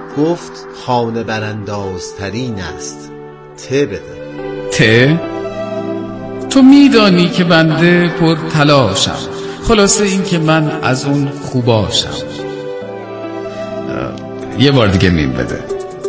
گفت خانه براندازترین است. ته بده. ته؟ تو میدانی که بنده پر تلاشم، خلاصه این که من از اون خوباشم. یه بار دیگه نیم بده.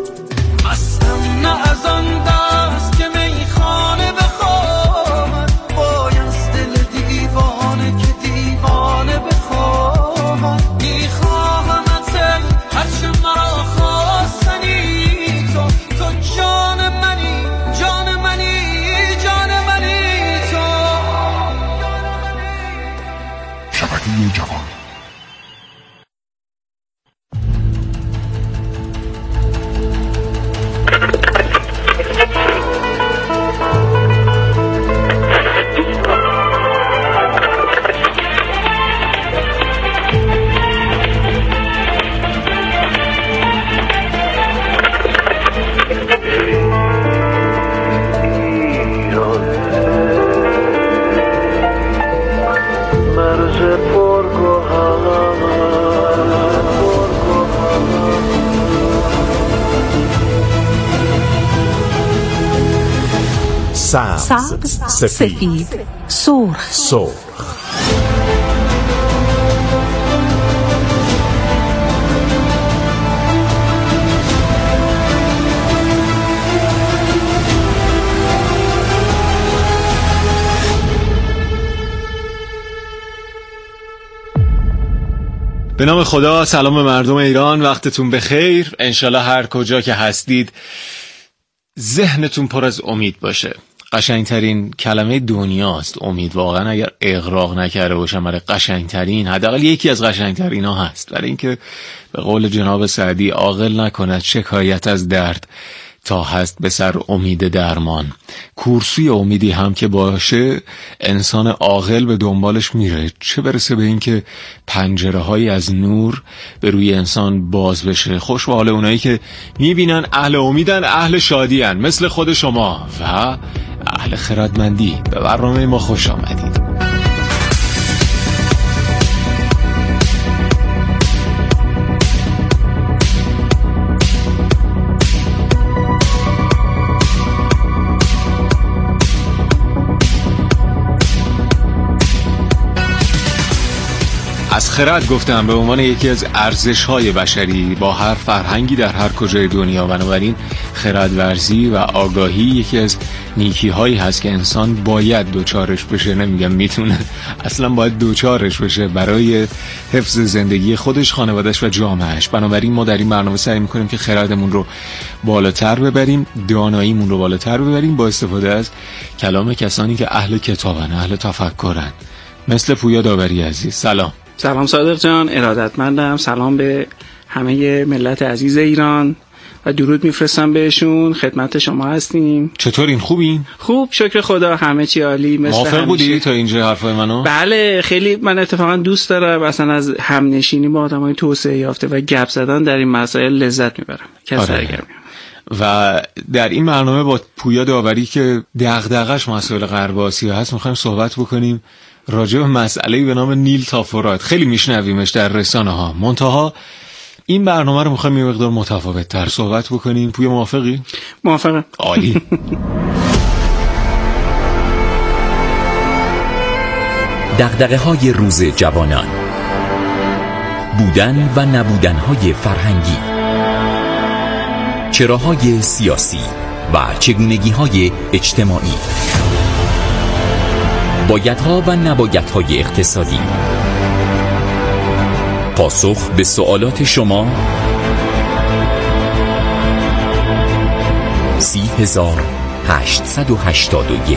سبز، سفید، سرخ. به نام خدا. سلام به مردم ایران، وقتتون بخیر. انشالله هر کجا که هستید ذهنتون پر از امید باشه. قشنگترین کلمه دنیاست امید. واقعا اگر اغراق نکرده باشم برای قشنگترین، حداقل یکی از قشنگترین ها هست. برای اینکه به قول جناب سعدی عاقل نکند شکایت از درد تا هست به سر امید درمان. کورسوی امیدی هم که باشه انسان عاقل به دنبالش میره، چه برسه به این که پنجره هایی از نور به روی انسان باز بشه. خوش به حال اونایی که میبینن اهل امیدن، اهل شادیان، مثل خود شما و اهل خردمندی. به برنامه ما خوش آمدید. از خرد گفتم به عنوان یکی از ارزش‌های بشری با هر فرهنگی در هر کجای دنیا. بنابراین خردورزی و آگاهی یکی از نیکی‌هایی هست که انسان باید دوچارش بشه. نمیگم میتونه، اصلا باید دوچارش بشه برای حفظ زندگی خودش، خانواده‌اش و جامعهش. بنابراین ما در این برنامه سعی می‌کنیم که خردمون رو بالاتر ببریم، داناییمون رو بالاتر ببریم با استفاده از کلام کسانی که اهل کتابن، اهل تفکرن، مثل پویا داوری عزیز. سلام صادق جان، ارادتمندم. سلام به همه ملت عزیز ایران و درود میفرستم بهشون. خدمت شما هستیم. چطورین؟ خوبین؟ خوب، شکر خدا، همه چی عالی. موافق بودی تا اینجا حرفای منو؟ بله، خیلی من اتفاقا دوست دارم اصلا از همنشینی با آدمای توسعه یافته و گپ زدن در این مسائل لذت میبرم. و در این برنامه با پویا داوری که دغدغش مسائل غرب آسیا هست میخوایم صحبت بکنیم راجع به مسئله‌ای به نام نیل تافورات. خیلی میشنویمش در رسانه ها، منتها این برنامه رو میخوایم یه مقدار متفاوت تر صحبت بکنیم. پویا موافقی؟ موافقم. عالی. دغدغه‌های روز جوانان، بودن و نبودن‌های فرهنگی، چراهای سیاسی و چگونگی‌های اجتماعی، بایدها و نبایدهای اقتصادی، پاسخ به سوالات شما 30881.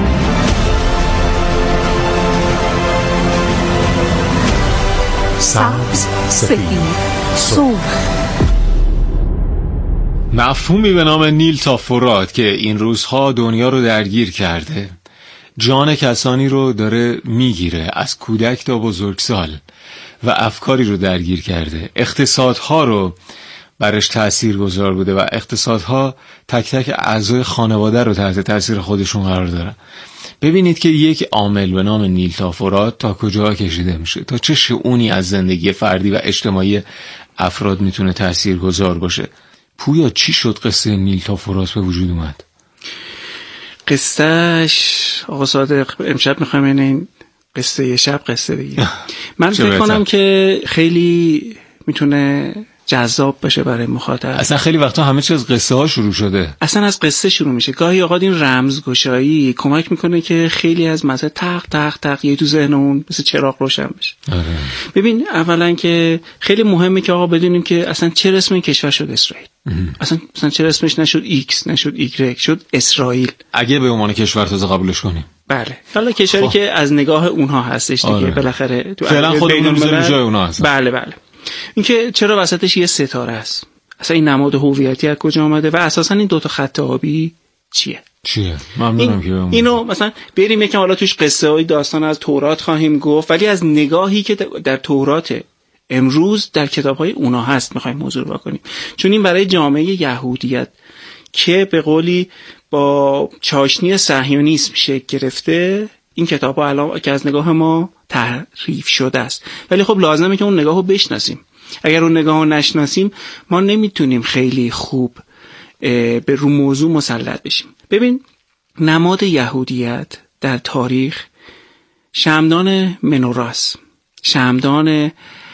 سبز، سفید، سرخ. مفهومی به نام نیل تافورات که این روزها دنیا رو درگیر کرده، جان کسانی رو داره میگیره، از کودک تا بزرگسال، و افکاری رو درگیر کرده، اقتصادها رو برش تاثیرگذار بوده و اقتصادها تک تک اعضای خانواده رو تحت تاثیر خودشون قرار دارن. ببینید که یک عامل به نام نیل تافورات تا کجا کشیده میشه، تا چه شئونی از زندگی فردی و اجتماعی افراد میتونه تاثیرگذار باشه. پویا چی شد قصه نیل تافورات به وجود اومد؟ قصهش آقا صادق امشب میخوایم این قصه یه شب قصه بگیم. من فکر کنم که خیلی میتونه جذاب باشه برای مخاطب. اصلا خیلی وقتا همه چیز از قصه ها شروع شده. اصلا از قصه شروع میشه. گاهی اوقات این رمزگشایی کمک میکنه که خیلی از مسائل تق تق تق یه تو ذهنمون مثل چراغ روشن بشه. آره. ببین اولا که خیلی مهمه که آقا بدونیم که اصلا چرا اسم این کشور شد اسرائیل. اصلا چرا اسمش نشد ایکس، نشد ایگرگ، شد اسرائیل. اگه به عنوان کشور تازه قبولش کنیم. بله. حالا کشوری که از نگاه اونها هستش دیگه. آره. بالاخره تو فعلا خودمون میذاریم جای اونها هست. بله. اینکه چرا وسطش یه ستاره است، اصلا این نماد هویتی از کجا آمده و اساسا این دوتا خط آبی چیه؟ ممنونم که اینو مثلا بریم یکم حالا توش قصه های داستان از تورات خواهیم گفت، ولی از نگاهی که در تورات امروز در کتاب‌های اونا هست می‌خوایم موضوع رو بکنیم، چون این برای جامعه یهودیت که به قولی با چاشنی صهیونیسم شکل گرفته، این کتاب‌ها الان که از نگاه ما تحریف شده است، ولی خب لازمه که اون نگاهو بشناسیم. اگر اون نگاهو نشناسیم ما نمیتونیم خیلی خوب به رو موضوع مسلط بشیم. ببین نماد یهودیت در تاریخ شمعدان منوراست، شمعدان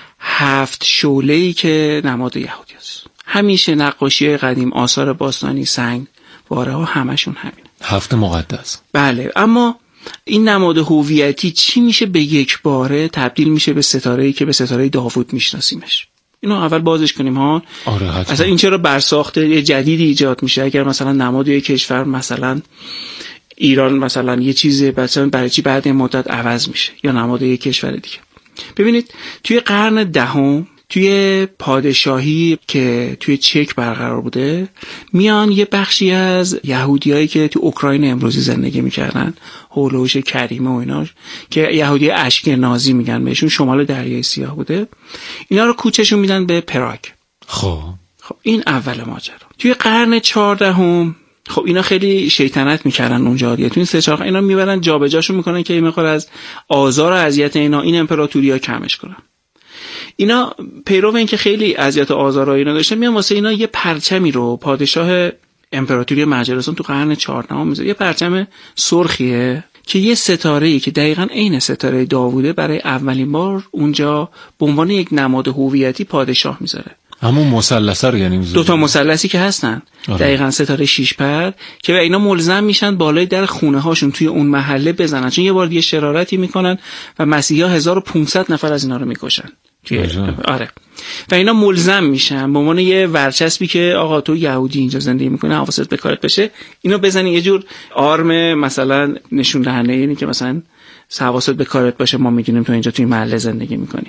7 شعله‌ای که نماد یهودی است. همیشه نقاشی قدیم، آثار باستانی، سنگ واره ها همشون همین 7 مقدس. بله. اما این نماد هویتی چی میشه به یک باره تبدیل میشه به ستاره‌ای که به ستاره داوود میشناسیمش. اینو اول بازش کنیم ها. آره حتما. اصلا این چرا برساخته یه جدیدی ایجاد میشه؟ اگر مثلا نماد یک کشور مثلا ایران مثلا یه چیزی برای چی بعد این مدت عوض میشه یا نماد یک کشور دیگه؟ ببینید توی قرن دهم توی پادشاهی که توی چک برقرار بوده، میان یه بخشی از یهودیایی که توی اوکراین امروزی زندگی میکردن، هولوش کریمه و ایناش که یهودی اشکنازی میگن بهشون، شمال دریای سیاه بوده، اینا رو کوچشون میدن به پراگ. خب این اول ماجرا. توی قرن 14 خب اینا خیلی شیطنت میکردن اونجا دیگه، تو این 3-4 اینا میبرن جابجاشون میکنن که این مقدار از آزار و اذیت اینا این امپراتوریا کمش کنن. اینا پیرو این که خیلی اذیت و آزار اینا داشتن، میان واسه اینا یه پرچمی رو پادشاه امپراتوری مجارستان تو قرن 14 میذاره، یه پرچم سرخیه که یه ستاره‌ای که دقیقاً عین ستاره داووده برای اولین بار اونجا به عنوان یک نماد هویتی پادشاه میذاره. همون مثلثه رو یعنی میذاره. 2 مثلثی که هستن. آره. دقیقاً ستاره 6 پر که اینا ملزم میشن بالای در خونه هاشون توی اون محله بزنن، چون یه بار دیگه شرارتی میکنن و مسیحا 1500 نفر از اینا رو میکشن. آره. و اینا ملزم میشن به عنوان یه ورچسبی که آقا تو یهودی اینجا زندگی میکنه حواست به کارت بشه، اینو بزنی یه جور آرم مثلا نشون دهنده، یعنی که مثلا حواست به کارت باشه، ما میدونیم تو اینجا توی محله زندگی میکنی.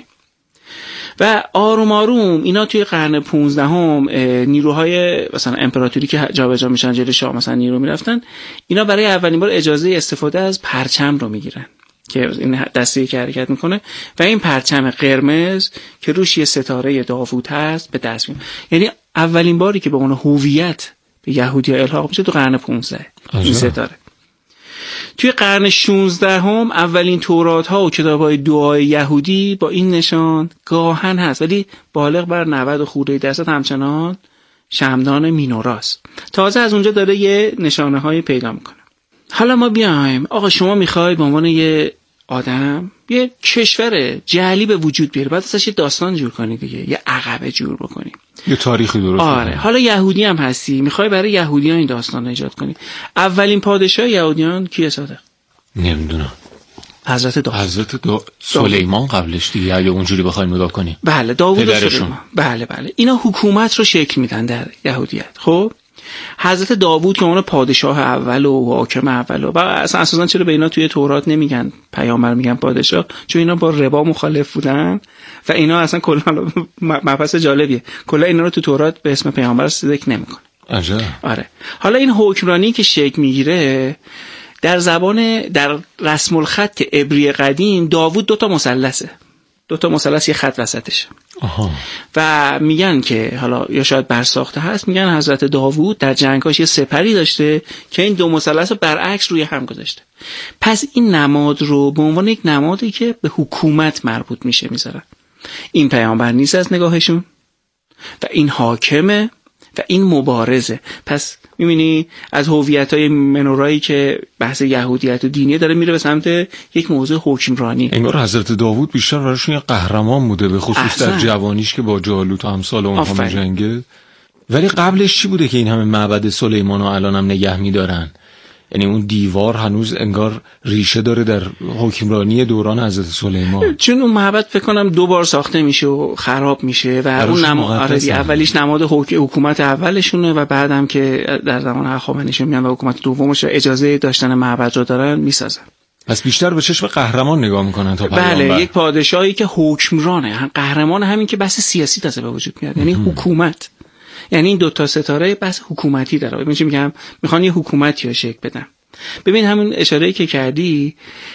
و آروم آروم اینا توی قرن 15 نیروهای مثلا امپراتوری که جابجا میشن جلوی شاه مثلا نیرو میرفتن، اینا برای اولین بار اجازه استفاده از پرچم رو میگیرن که این دسته که حرکت میکنه و این پرچم قرمز که روش یه ستاره داوود هست به دست میاد. یعنی اولین باری که به اون هویت به یهودی الحاق میشه تو قرن 15 این ستاره. توی قرن 16 اولین تورات ها و کتاب های دعای یهودی با این نشان گاهن هست، ولی بالغ بر 90 خورده درصد همچنان شمعدان مینوراست. تازه از اونجا داره یه نشانه های پیدا میکنه. حالا ما بیایم آقا شما میخوای به عنوان یه آدم یه کشور جعلی به وجود بیاری، بعد ازش یه داستان جور کنی دیگه، یه عقبه جور بکنی، یه تاریخی درست آره کنی. حالا یهودی هم هستی، میخوای برای یهودیان این داستان رو ایجاد کنی. اولین پادشاه یهودیان کیه صادق؟ نمیدونم. حضرت سلیمان قبلش دیگه اگه اونجوری بخوایم نگاه کنیم. بله داوود و سلیمان. بله اینا حکومت رو شکل میدن در یهودیت. خب حضرت داوود که اون پادشاه اول و حاکم اول و اساسا چرا به اینا توی تورات نمیگن پیامبر، میگن پادشاه؟ چون اینا با ربا مخالف بودن و اینا اصلا کلا مبحث جالبیه، کلا اینا رو تو تورات به اسم پیامبر ذکر نمیکنه. عجب. آره. حالا این حکمرانی که شکل میگیره در رسم الخط عبری قدیم، داوود 2 مثلثه. دو تا مثلث یه خط وسطش. آها. و میگن که حالا یا شاید برساخته هست، میگن حضرت داوود در جنگاش یه سپری داشته که این دو مثلث رو برعکس روی هم گذاشته. پس این نماد رو به عنوان یک نمادی که به حکومت مربوط میشه میذارن. این پیامبر نیست از نگاهشون و این حاکمه و این مبارزه. پس می‌بینی از هویت‌های منورایی که بحث یهودیت و دینیه داره میره به سمت یک موضوع حکمرانی. انگار حضرت داوود بیشتر براشون یه قهرمان بوده، به خصوص در جوانیش که با جالوت و امثال اونها می‌جنگه. ولی قبلش چی بوده که این همه معبد سلیمانو الانم نگه می‌دارن؟ یعنی اون دیوار هنوز انگار ریشه داره در حکمرانی دوران حضرت سلیمان. چون اون معبد فکر کنم 2 بار ساخته میشه و خراب میشه و اون اولیش نماد حکومت اولشونه و بعدم که در زمان هخامنشیان میان و حکومت دومش اجازه داشتن معبد رو دارن میسازن. پس بیشتر به چشم قهرمان نگاه میکنن تا پیامبر. بله، یک پادشاهی که حکمرانه، قهرمان همین که بحث سیاسی تازه به وجود میاد، یعنی حکومت. یعنی این 2 تا ستاره بحث حکومتی داره. ببین چی میگم، میخوان یه حکومتی رو شکل بدن. ببین همون اشاره‌ای که کردی،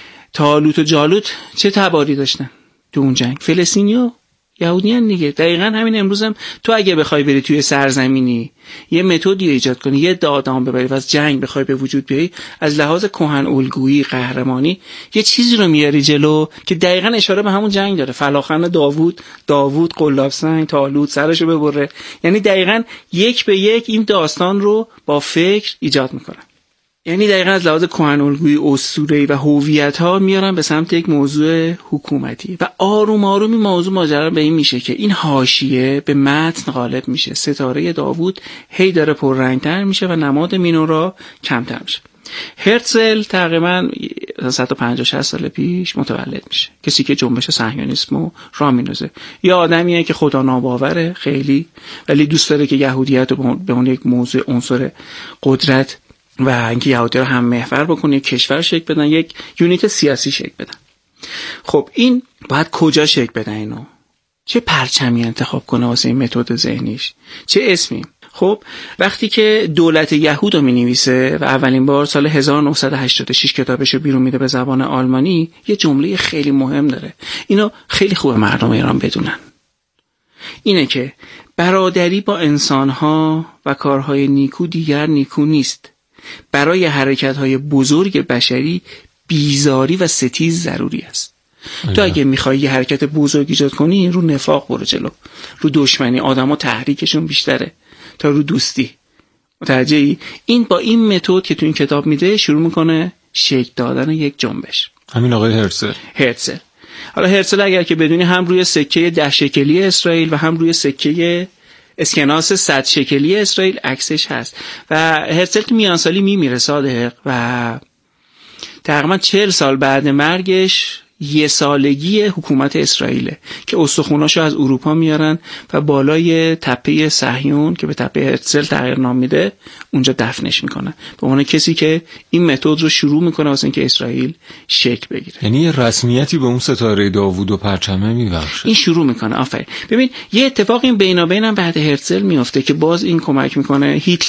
طالوت و جالوت چه تباری داشتن تو اون جنگ؟ فلسطینی‌ها یهودیان دیگه. دقیقاً همین امروز هم تو اگه بخوای بری توی سرزمینی یه متدی ایجاد کنی، یه دادام ببری و از جنگ بخوای به وجود بیاری، از لحاظ کهن الگویی قهرمانی یه چیزی رو میاری جلو که دقیقاً اشاره به همون جنگ داره. فلاخن داوود قلاب سنگ، طالوت سرشو ببره. یعنی دقیقاً 1 به 1 این داستان رو با فکر ایجاد میکنن. یعنی دقیقاً از لحاظ کهن الگویی اسطوره‌ای و هویت‌ها میارن به سمت یک موضوع حکومتی و آروم آروم این موضوع ماجرا به این میشه که این حاشیه به متن غالب میشه. ستاره داوود هی داره پررنگ‌تر میشه و نماد مینورا کمتر میشه. هرتزل تقریباً 150-60 سال پیش متولد میشه. کسی که جنبش صهیونیسم را میندازه. یه آدمیه که خدا ناباوره خیلی، ولی دوست داره که یهودیت رو به اون یک موضوع عنصر قدرت و اینکه یهودی رو هم محور بکنه، یک کشور شکل بدن، یک یونیت سیاسی شکل بدن. خب این باید کجا شکل بدن اینو؟ چه پرچمی انتخاب کنه واسه این متد ذهنیش؟ چه اسمی؟ خب وقتی که دولت یهود رو می‌نویسه و اولین بار سال 1986 کتابش رو بیرون میده به زبان آلمانی، یه جمله خیلی مهم داره. اینو خیلی خوبه مردم ایران بدونن. اینه که برادری با انسان‌ها و کارهای نیکو دیگر نیکو نیست. برای حرکت‌های بزرگ بشری بیزاری و ستیز ضروری است. تو اگه میخوای یه حرکت بزرگ ایجاد کنی، رو نفاق برو جلو، رو دشمنی. آدما تحریکشون بیشتره تا رو دوستی. متوجهی؟ این با این متد که تو این کتاب میده شروع میکنه شکل دادن یک جنبش. همین آقای هرتزل. حالا هرتزل اگر که بدونی هم روی سکه 10 شکلی اسرائیل و هم روی سکه اسکناس 100 شکلی اسرائیل عکسش هست و هرتزل تو میانسالی میمیره صادق و تقریبا 40 سال بعد مرگش 1 سالگی حکومت اسرائیله که استخوناشو از اروپا میارن و بالای تپه صهیون که به تپه هرتزل تغییر نام میده اونجا دفنش میکنن به عنوان کسی که این متد رو شروع میکنه واسه اینکه اسرائیل شکل بگیره. یعنی یه رسمیتی به اون ستاره داوود و پرچمه میبخشه. این شروع میکنه. آفرین. ببین یه اتفاق این بینابینم بعد هرتزل میفته که باز این کمک میکنه.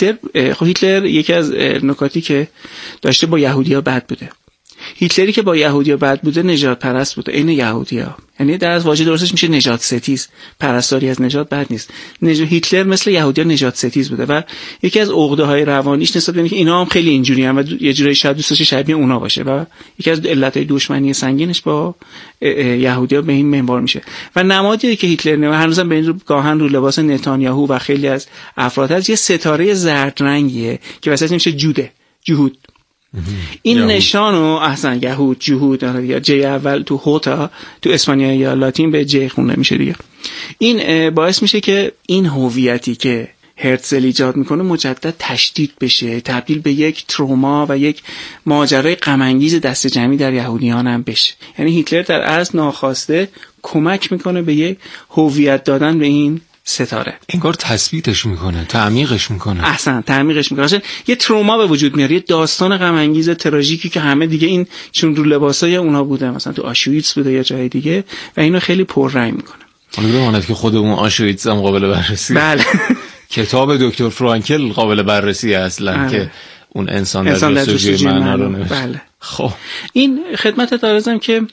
هیتلر یکی از نکاتی که داشته با یهودی‌ها بد بوده. هیتلری که با یهودی‌ها بد بوده نژاد پرست بوده، عین یهودی‌ها. یعنی در از واژه درستش میشه نژاد ستیز. پرستاری از نژاد بد نیست. هیتلر مثل یهودی‌ها نژاد ستیز بوده و یکی از عقده‌های روانیش نسبت به اینکه اینا هم خیلی اینجوریان و یه جوری شاید دوست داشته شبیه اونا باشه و یکی از علت‌های دشمنی سنگینش با یهودی‌ها به این منوال میشه. و نمادی که هیتلر نه هنوزم به این گاهن رو لباس نتانیاهو و خیلی از افراد هست یه ستاره زرد رنگیه که وسط میشه جهود. این نشانو احسن یهود جهود یا جی اول تو هوتا تو اسپانیایی یا لاتین به جی خونده میشه دیگه. این باعث میشه که این هویتی که هرتزل ایجاد میکنه مجدد تشدید بشه، تبدیل به یک تروما و یک ماجرای غم انگیز دست جمعی در یهودیان هم بشه. یعنی هیتلر در اصل ناخواسته کمک میکنه به یک هویت دادن به این ستاره. انگار تثبیتش میکنه، تعمیقش میکنه. احسن، تعمیقش میکنه. اصلا یه تروما به وجود میاره، یه داستان غم انگیز تراژیکی که همه دیگه این چون رو لباسای اونا بوده، مثلا تو آشویتس بوده یا جای دیگه و اینو خیلی پررنگ میکنه. حالا بماند که خود اون آشویتس هم قابل بررسی. بله. کتاب دکتر فرانکل قابل بررسی اصلا که اون انسان در جستجوی معنا رو نوشت. بله. خب این خدمت عرضم که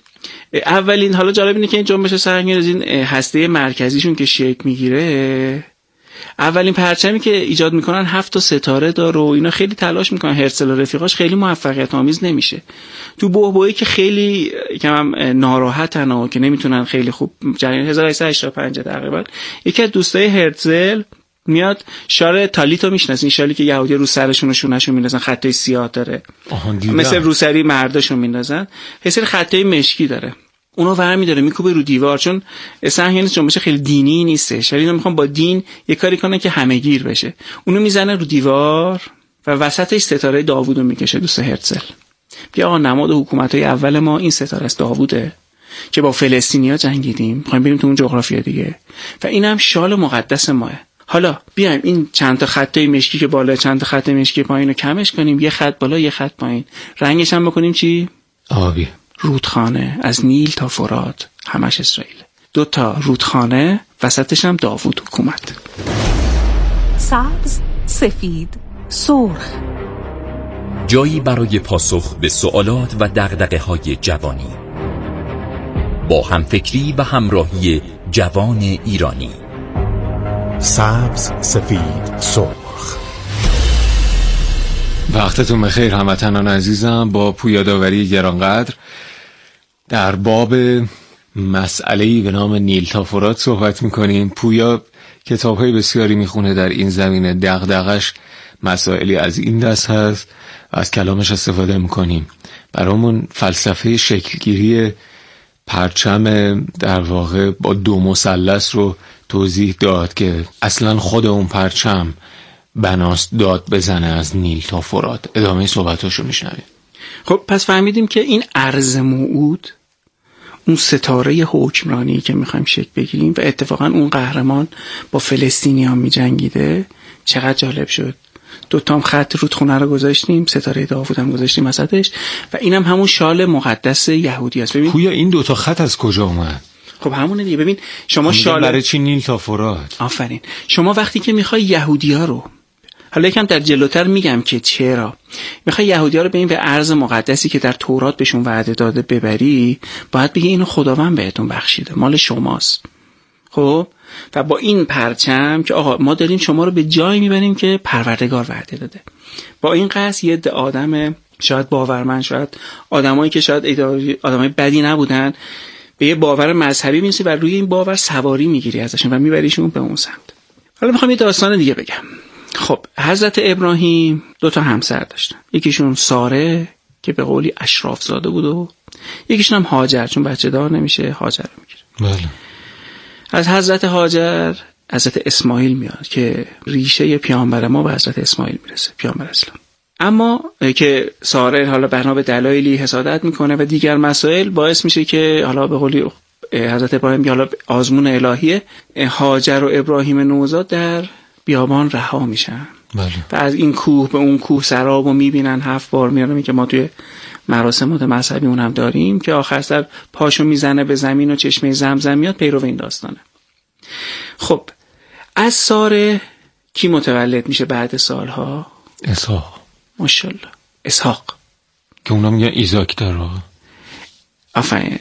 اولین، حالا جالب اینه که این جنبش سهمیان از این هسته مرکزیشون که شکل میگیره، اولین پرچمی که ایجاد میکنن 7 ستاره داره و اینا خیلی تلاش میکنن. هرتزل و رفیقاش خیلی موفقیت آمیز نمیشه. تو بحبوحی که خیلی کم ناراحتن و که نمیتونن خیلی خوب جریان 1885 تقریبا، یکی از دوستای هرتزل میاد شال تالیتو میشناسین، شالی که یهودی رو سرشون و شونهشون میندازن، خطای سیاه داره مثل روسری مرداشون میندازن، یه سری خطای مشکی داره، اونو ورمی داره میکوبه رو دیوار. چون سهمیان جنبش خیلی دینی نیستش، اینا میخوان با دین یه کاری کنن که همه گیر بشه. اونو میزنه رو دیوار و وسطش ستاره داوودو میکشه دوست هرتزل. بیا آقا نماد حکومت‌های اول ما این ستاره است، داووده که با فلسطینیا جنگیدیم، میخوایم بریم تو اون جغرافیا دیگه و اینم شال مقدس ماه. حالا بیایم این چند تا خطای مشکی که بالا، چند تا خط مشکی پایین رو کمش کنیم، یه خط بالا یه خط پایین، رنگش هم بکنیم چی؟ آبی. رودخانه از نیل تا فرات همش اسرائیل، 2 رودخانه، وسطش هم داوود حکومت. سبز، سفید، سرخ، جایی برای پاسخ به سوالات و دغدغه‌های جوانی با همفکری و همراهی جوان ایرانی. سبز، سفید، سرخ. وقتتون بخیر هموطنان عزیزم. با پویا داوری گرانقدر در باب مسئله‌ای به نام نیل تا فرات صحبت میکنیم. پویا کتاب‌های بسیاری میخونه در این زمینه، دغدغش مسائلی از این دست هست، از کلامش استفاده میکنیم. برامون فلسفه شکلگیری پرچم در واقع با 2 مثلث رو توضیح داد که اصلا خود اون پرچم بناست داد بزنه از نیل تا فرات. ادامه صحبتاشو میشنویم. خب پس فهمیدیم که این ارض موعود، اون ستاره حکمرانی که میخوایم شکل بگیریم و اتفاقا اون قهرمان با فلسطینیان میجنگیده، چقدر جالب شد. 2 خط رودخونه رو گذاشتیم، ستاره داوود هم گذاشتیم وسطش و اینم همون شال مقدس یهودی است. ببین پویا این 2 خط از کجا اومد؟ خب همونه دیگه. ببین شما شال برای چی نیل تا فرات؟ آفرین. شما وقتی که میخوای یهودی‌ها رو، حالا یکم در جلوتر میگم که چرا میخوای یهودی‌ها رو به این به ارض مقدسی که در تورات بهشون وعده داده ببری، باید بگی اینو خداوند بهتون بخشیده، مال شماست. خب و با این پرچم که آقا ما داریم شما رو به جایی میبریم که پروردگار وعده داده، با این قصد یه آدم شاید باورمند، شاید آدمایی که شاید آدمای بدی نبودن، به یه باور مذهبی میرسی و روی این باور سواری میگیری ازشون و میبریشون به اون سمت. حالا میخوام یه داستان دیگه بگم. خب حضرت ابراهیم 2 همسر داشتن، یکیشون ساره که به قولی اشراف زاده بود و یکیشون هم هاجر، چون بچه دار نمیشه هاجر رو میگیره. بله. از حضرت هاجر حضرت اسماعیل میاد که ریشه پیامبر ما به حضرت اسماعیل میرسه، پیامبر اسلام. اما که ساره حالا بنا به دلایلی حسادت میکنه و دیگر مسائل باعث میشه که حالا به قولی حضرت ابراهیم حالا آزمون الهیه، هاجر و ابراهیم نوزاد در بیابان رها میشن. بله. و از این کوه به اون کوه سرابو میبینن، 7 بار میارن که ما توی مراسم مذهبی اون هم داریم که آخر سر پاشو میزنه به زمین و چشمه زمزم میاد، پیرو این داستانه. خب از ساره کی متولد میشه بعد سالها؟ اسحاق. ماشاءالله اسحاق که اونا میگن ایزاک داره. آفرین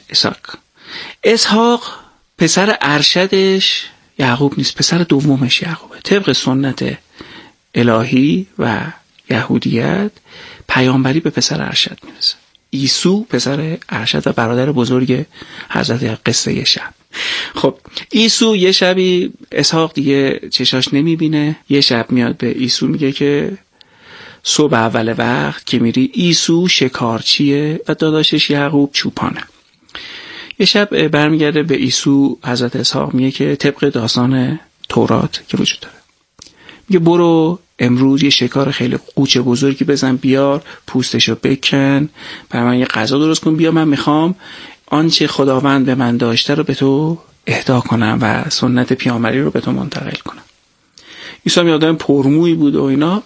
اسحاق پسر ارشدش یعقوب نیست، پسر دومش یعقوبه. طبق سنت الهی و یهودیت پیامبری به پسر ارشد میرسه. عیسی پسر ارشد و برادر بزرگ حضرت قصه شب. خب عیسی یه شبی اسحاق دیگه چشاش نمیبینه، یه شب میاد به عیسی میگه که صبح اول وقت که میری عیسی شکارچیه و داداشش یعقوب چوپانه. یه شب برمیگرده به عیسی، حضرت اسحاق میگه که طبق داستان تورات که وجود داره، میگه برو امروز یه شکار خیلی قوچ بزرگی بزن بیار، پوستشو بکن، برای من یه غذا درست کن، بیا من میخوام آنچه خداوند به من داشته رو به تو اهدا کنم و سنت پیامبری رو به تو منتقل کنم. عیسی آدم پرمویی بود و اینا.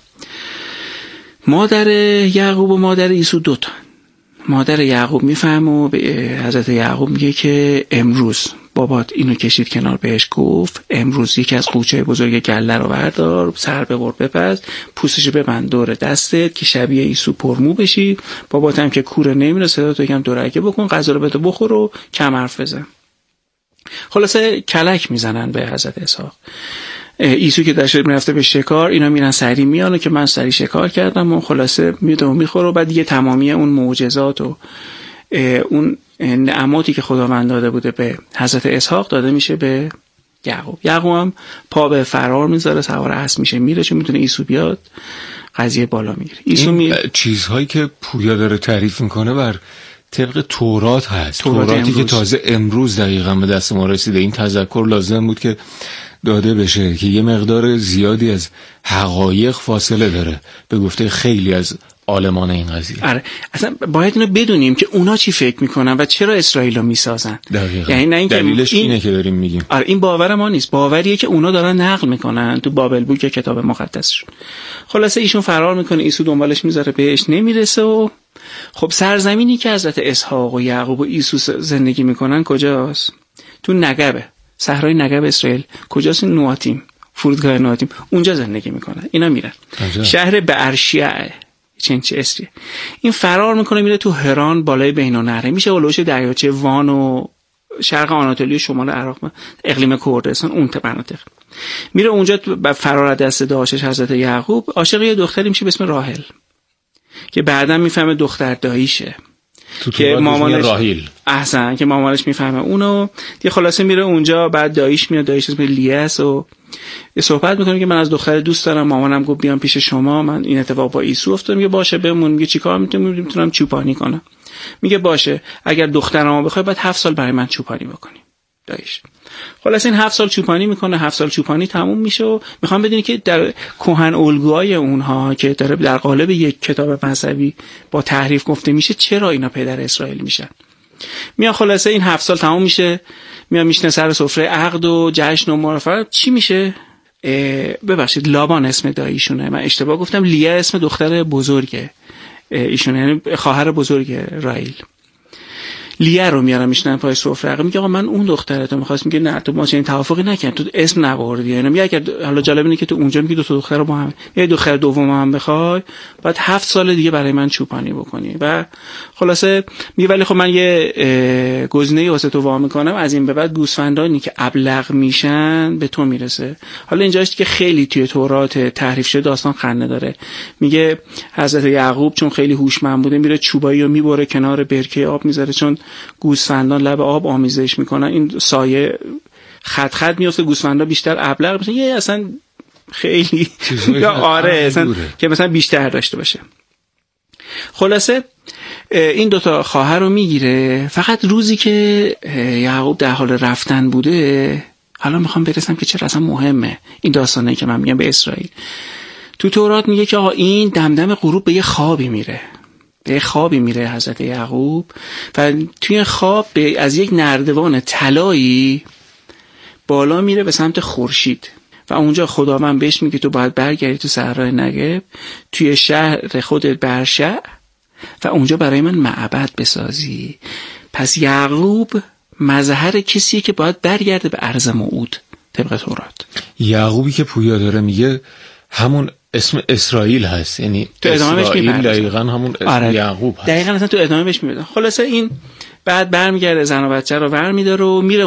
مادر یعقوب و مادر عیسی 2 مادر یعقوب میفهمه و به حضرت یعقوب میگه که امروز بابات اینو کشید کنار، بهش گفت امروز یکی از قوچه بزرگ گله رو بردار، سر ببر بپز، پوستشو ببند دور دستت که شبیه عیسی پرمو بشی، بابات هم که کوره نمیره صداتو یکم دورگه بکن، غذا رو بده بخور و کم حرف بزن. خلاصه کلک میزنن به حضرت اسحاق. عیسی که داشته میرفته به شکار، اینا میرن سری میانه که من سری شکار کردم و خلاصه میده و میخوره و بعد دیگه تمامی اون معجزات و اون نعماتی که خداوند داده بوده به حضرت اسحاق داده میشه به یعقوب. یعقوب هم پا به فرار میذاره، سوار اسب میشه میره، چون میتونه عیسی بیاد قضیه بالا میگیره. این چیزهایی که پویا داره تعریف میکنه بر طبق تورات هست، توراتی که تازه امروز دقیقاً به دست ما رسیده. این تذکر لازم بود که داده بشه که یه مقدار زیادی از حقایق فاصله داره به گفته خیلی از عالمان این قضیه. آره اصلا باید اینو بدونیم که اونا چی فکر میکنن و چرا اسرائیل رو میسازن. یعنی نه دلیلش اینه که داریم میگیم. آره این باور ما نیست، باوریه که اونا دارن نقل میکنن تو بابل بوک کتاب مقدسشون. خلاصه ایشون فرار میکنه، عیسی دنبالش میذاره، بهش نمیرسه و خب سرزمینی که حضرت اسحاق و یعقوب و عیسی زندگی میکنن کجاست؟ تو نگبه، صحرای نگب اسرائیل. کجاست؟ نواتیم، فرودگاه نواتیم، اونجا زندگی میکنن. اینا میرن شهر بئرشیع، چه اسریه. این فرار میکنه میره تو هران، بالای بین‌النهر، میشه اولوش دریاچه وان و شرق آناتولی و شمال عراق، اقلیم کردستان، اون مناطق. میره اونجا فرار از دست داشتش حضرت یعقوب، عاشق یه دختری میشه به اسم راهل که بعداً میفهمه دختر داییشه که مامانش راهیل، احسن، که مامانش میفهمه اونو دیگه. خلاصه میره اونجا، بعد داییش میاد، داییش اسم لیاس، و صحبت میکنه که من از دختر دوست دارم، مامانم گفت بیام پیش شما، من این اتفاق با عیسی افتاد. میگه باشه بمون. میگه چیکار میتونم چوپانی کنم؟ میگه باشه اگر دخترمو بخوای بعد 7 سال برای من چوپانی بکنی. داییش خلاص این 7 سال چوپانی میکنه. 7 سال چوپانی تموم میشه و میخوام بدونی که در کهن الگوهای اونها که داره در قالب یک کتاب مذهبی با تحریف گفته میشه، چرا اینا پدر اسرائیل میشن. میان خلاصه این 7 سال تموم میشه، میان میشنه سر سفره عقد و جشن و مرافعه. چی میشه؟ ببخشید لابان اسم داییشونه، من اشتباه گفتم، لیا اسم دختر بزرگه ایشونه، یعنی خواهر بزرگ راهیل. لیا رو میارم میشنن پای سفره، میگه آقا من اون دخترتو می‌خواست. میگه نه تو ما چنین توافقی نکردیم، تو اسم نبردی. یعنی میگه اگر حالا جالب اینه که تو اونجا میگی 2 تا دختر با هم، یه دختر دوم هم بخوای بعد 7 سال دیگه برای من چوپانی بکنی. و خلاصه میگه ولی خب من یه گزینه‌ای واسه تو وا میکنم، از این به بعد گوسفندانی که ابلغ میشن به تو میرسه. حالا اینجاست که خیلی توی تورات تحریف شده داستان خنده داره. میگه حضرت یعقوب چون خیلی هوشمند بوده میره چوبایی رو میبره کنار برکه آب میذاره، چون گوسفندان لب آب آمیزش میکنن، این سایه خط میفته، گوسفندا بیشتر ابلغ میشن. یه اصلا خیلی آره اصلا که مثلا بیشتر داشته باشه. خلاصه این 2 تا خواهر رو میگیره. فقط روزی که یعقوب در حال رفتن بوده، حالا میخوام برسم که چرا اصلا مهمه این داستانه که من میگم به اسرائیل. تو تورات میگه که آقا این دمدم غروب به یه خوابی میره حضرت یعقوب، و توی خواب از یک نردبان طلایی بالا میره به سمت خورشید و اونجا خداوند بهش میگه تو باید برگردی تو صحرای نگب توی شهر خودت برشع و اونجا برای من معبد بسازی. پس یعقوب مظهر کسیه که باید برگرده به ارض موعود طبق تورات. یعقوبی که پویا داره میگه همون اسم اسرائیل هست، یعنی تو ادامه بهش میبرد دقیقاً همون اسم یعقوب هست. دقیقاً اصلا تو ادامه بهش میبرد. خلاصه این بعد برمیگرده زن و بچه رو برمیداره و میره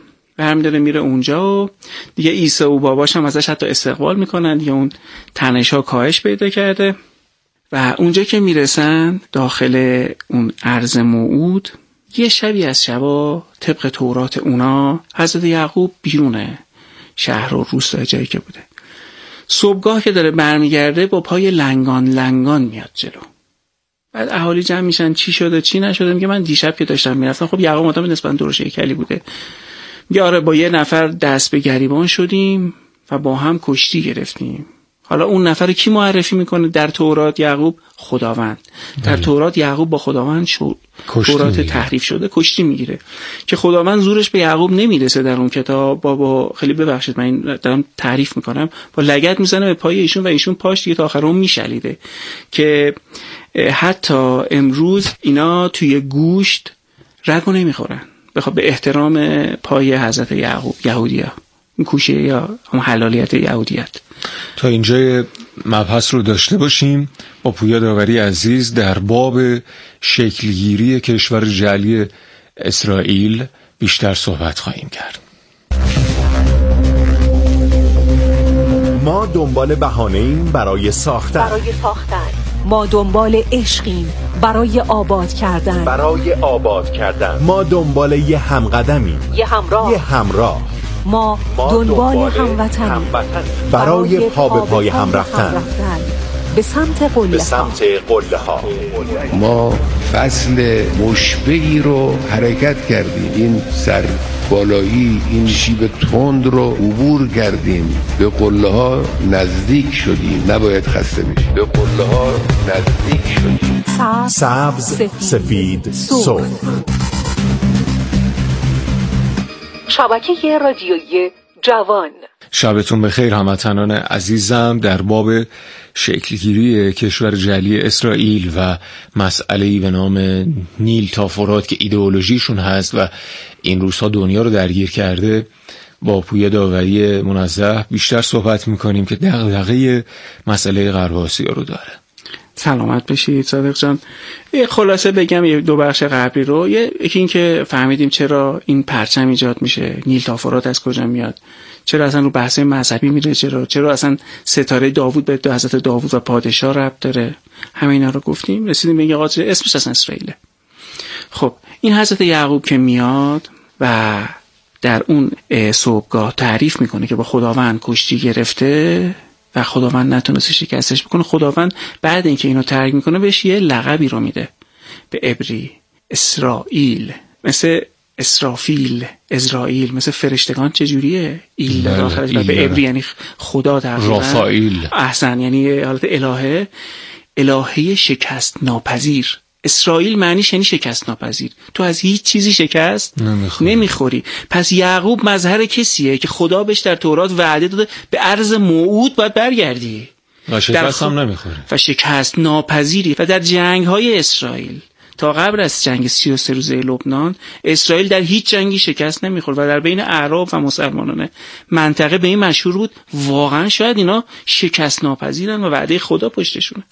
اونجا و دیگه عیسی و باباش هم ازش حتی استقبال میکنن دیگه. اون تنش‌ها کاهش پیدا کرده و اونجا که میرسن داخل اون ارض موعود، یه شبی از شبا طبق تورات اونا حضرت یعقوب بیرونه شهر و روستا جایی که بوده. صبحگاه که داره برمیگرده با پای لنگان میاد جلو. بعد اهالی جمع میشن چی شده چی نشده. میگه من دیشب که داشتم میرفتم، خب یعقوب آدم نسبتا درشت هیکلی بوده، میگه آره با یه نفر دست به گریبان شدیم و با هم کشتی گرفتیم. حالا اون نفر کی معرفی میکنه در تورات؟ یعقوب، خداوند. در تورات یعقوب با خداوند تورات تحریف شده کشتی میگیره که خداوند زورش به یعقوب نمیرسه در اون کتاب. بابا خیلی ببخشید من این دارم تعریف میکنم، با لگد میزنه به پای ایشون و ایشون پاش دیگه تا آخر اون میشلیده که حتی امروز اینا توی گوشت رگو نمیخورن. بخواد به احترام پای حضرت یعقوب یهودی‌ها، این کوشه یا هم حلالیت یهودیت. تا اینجا مبحث رو داشته باشیم. با پویا داوری عزیز در باب شکلگیری کشور جعلی اسرائیل بیشتر صحبت خواهیم کرد. ما دنبال بهانه‌ایم برای ساختن. ما دنبال عشقیم برای آباد کردن. ما دنبال یه همقدمیم، یه همراه. ما دنبال هموطنیم برای پا به پای هم رفتن به سمت قله ها. ما فصل مشبهی رو حرکت کردیم، این سر بالایی، این شیب تند رو عبور کردیم، به قله ها نزدیک شدیم. نباید خسته بشیم، به قله ها نزدیک شدیم. سبز، سفید، سرخ. شبکه رادیویی جوان. شبتون بخیر هموطنان عزیزم. در باب شکلگیری کشور جعلی اسرائیل و مسئله‌ای به نام نیل تا فرات که ایدئولوژیشون هست و این روزها دنیا رو درگیر کرده، با پویا داوری منزه بیشتر صحبت میکنیم که دغدغه مسئله غرب آسیا رو داره. سلامت بشید صادق جان. خلاصه بگم یه دو بخش قبلی رو. یکی این که فهمیدیم چرا این پرچم ایجاد میشه، نیل تا فرات از کجا میاد، چرا اصلا رو بحث مذهبی میره، چرا اصلا ستاره داوود به حضرت داوود و پادشاه ربط داره. همینا رو گفتیم، رسیدیم به اینکه اسمش اصلا اسرائیله. خب این حضرت یعقوب که میاد و در اون صبحگاه تعریف میکنه که با خداوند کشتی گرفته و خداوند نتونسته شکستش بکنه، خداوند بعد اینکه اینو ترک میکنه بهش یه لقبی رو میده به عبری، اسرائیل، مثل اسرافیل، ازرائیل، مثل فرشتگان چجوریه ایل در آخرش، به عبری یعنی خدا تقریبا، رافائیل، احسن، یعنی حالت الهه شکست ناپذیر. اسرائیل معنیش یعنی شکست ناپذیر، تو از هیچ چیزی شکست نمیخوری. پس یعقوب مظهر کسیه که خدا بهش در تورات وعده داده به ارض موعود باید برگردی و شکست هم نمیخوری و شکست ناپذیری. و در جنگ های اسرائیل تا قبل از جنگ 33 روزه لبنان، اسرائیل در هیچ جنگی شکست نمیخورد و در بین اعراب و مسلمانان منطقه به این مشهور بود واقعا شاید اینا شکست ناپذیرن و وعده خدا پشتشونه.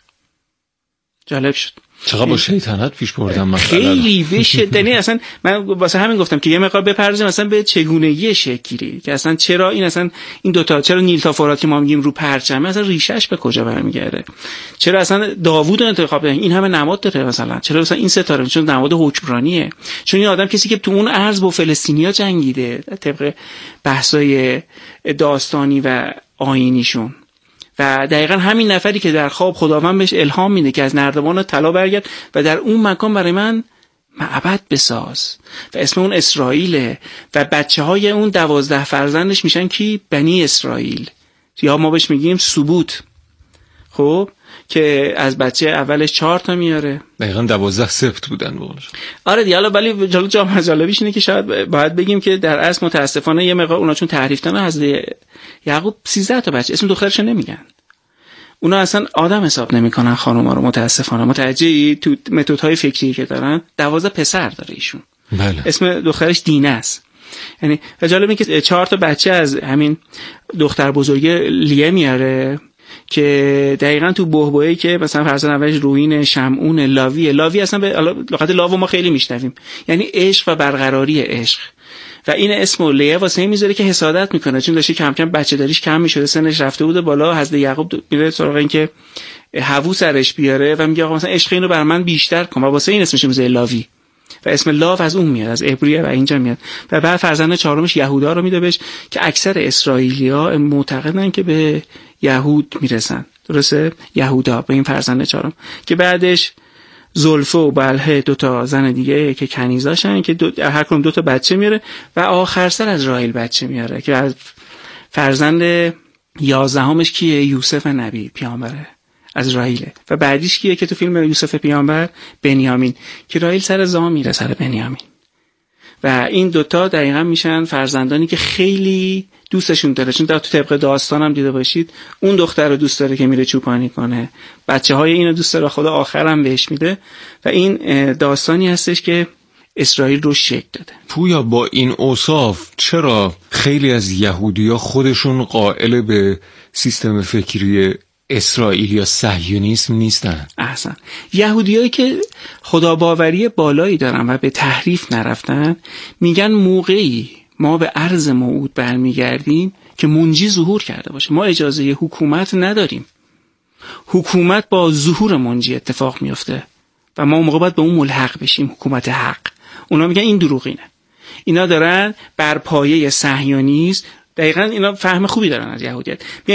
جالب شد چقدر با شیطنت پیش بردم مثلا، خیلی بشدنی. اصلا من واسه همین گفتم که یه مقدار بپردازیم مثلا به چگونگی شکل‌گیری، که اصلا چرا این دوتا، چرا نیل تا فرات که ما میگیم رو پرچمه، اصلا ریشش به کجا برمیگرده، چرا اصلا داوود رو انتخاب کردن، این همه نماد داره مثلا، چرا مثلا این ستاره، چون نماد حکمرانیه، چون این آدم کسی که تو اون ارض با فلسطینیا جنگیده طبق بحثای داستانی و آیینیشون. و دقیقا همین نفری که در خواب خداوند بهش الهام میده که از نردبان طلا برگرد و در اون مکان برای من معبد بساز و اسم اون اسرائیله و بچه‌های اون 12 فرزندش میشن کی؟ بنی اسرائیل، یا ما بهش میگیم سبوت. خب که از بچه اولش 4 تا میاره، دقیقاً 12 سبت بودن بولش. آره دیگه. حالا ولی جالبیش اینه که شاید باید بگیم که در اصل متاسفانه یه مقدار اونا چون تحریف کردن حضرت یعقوب 13 تا بچه، اسم دخترش نمیگن، اونا اصلا آدم حساب نمیکنن خانوما رو. متاسفانه متوجهی تو متدهای فکری که دارن 12 پسر داره ایشون. بله. اسم دخترش دینه است. یعنی جالب اینه که 4 تا بچه از همین دختر بزرگی لیه میاره که دقیقاً تو بحبوحه‌ای که مثلا فرزند اولش روین، شمعون، لاوی اصلا به لغت لاو ما خیلی میشنویم، یعنی عشق و برقراری عشق. و این اسمو لیه واسه این میذاره که حسادت میکنه، چون داشته کم کم بچه داریش کم میشده، سنش رفته بوده بالا. حضرت یعقوب میره سراغ این که هوو سرش بیاره و میگه آقا مثلا عشق اینو بر من بیشتر کن، و واسه این اسمش میذاره لاوی و اسم لاو از اون میاد، از عبریه و اینجا میاد. و بعد فرزند چهارمش یهودا رو میده بهش که اکثر اسرائیلیا معتقدن که به یهود میرسن، درسته؟ یهودا به این فرزند چهارم که بعدش زلفه و بلهه 2 تا زن دیگه که کنیزاشن که هر کدوم 2 تا بچه میاره و آخر سر از راحیل بچه میاره که از فرزند 11مش کیه؟ یوسف نبی پیامبره از راحیله. و بعدیش کیه که تو فیلم یوسف پیامبر؟ بنیامین، که راحیل سر زام میره سر بنیامین. و این 2 تا دقیقاً میشن فرزندانی که خیلی دوستشون داره، چون تو طبق داستانم دیده باشید اون دختر رو دوست داره که میره چوپانی کنه، بچه‌های اینو دوست داره، خدا آخرم بهش میده. و این داستانی هستش که اسرائیل رو شکل داده. پویا با این اوصاف چرا خیلی از یهودی‌ها خودشون قائل به سیستم فکری اسرائیل یا صهیونیسم نیستن؟ احسن. یهودیایی که خداباوری بالایی دارن و به تحریف نرفتن میگن موقعی ما به ارض موعود برمیگردیم که منجی ظهور کرده باشه. ما اجازه حکومت نداریم. حکومت با ظهور منجی اتفاق میفته و ما موقع باید به اون ملحق بشیم، حکومت حق. اونا میگن این دروغینه. اینا دارن بر پایه صهیونیسم، دقیقاً اینا فهم خوبی دارن از یهودیت.